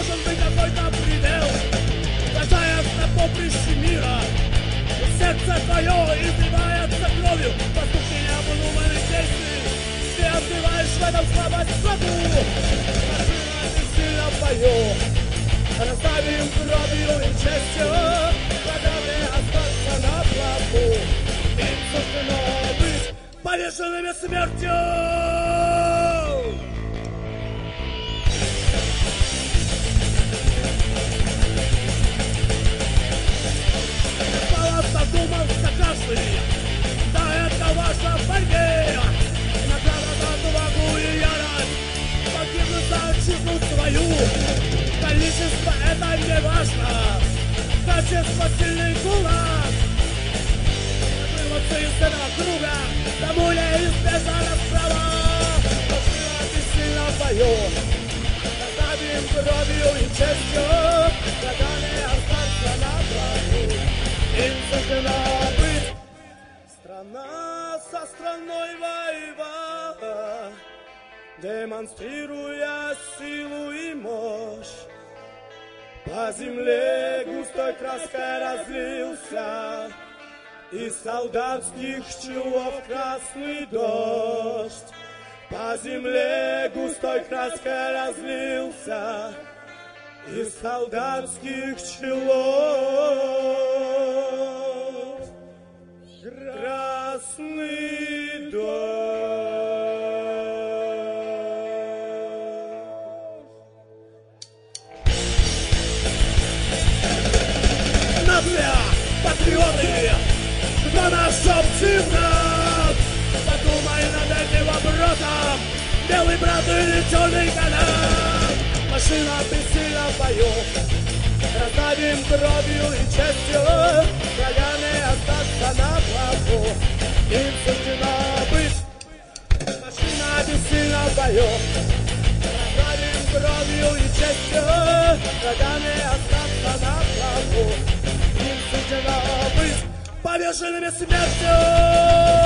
должен быть какой-то предел. Рождаясь на поприще мира, сердце твое изливается кровью. Поступки необдуманных действий, ты открываешь в этом слабость слабу. Машина бессильно в бою, расставим кровью и честью, продали остаться на плаву. Им суждено быть повешенными смертью. Задумался каждый, да это важно в борьбе. Награда за отвагу и ярость, погибнуть за отчизну свою. Количество это не важно, качество сильный кулак. Вырваться из этого круга, тому неизбежна расправа. Машина бессильна в бою, раздавим кровью и честью, врагами остаться на плаву. Им суждено быть. Страна со страной воевала, демонстрируя силу и мощь. По земле густой краской разлился из солдатских чулов красный дождь. По земле густой краской разлился из солдатских челов красный дождь. Наглые патриоты, кто наш собственник? Подумай над этим вопросом, белый брат или черный канат. Машина бессильна в бою, раздавим кровью и честью, врагами остаться на плаву. Им суждено быть. Машина бессильна в бою, раздавим кровью и честью, врагами остаться на плаву. Им суждено быть повешенными смертью.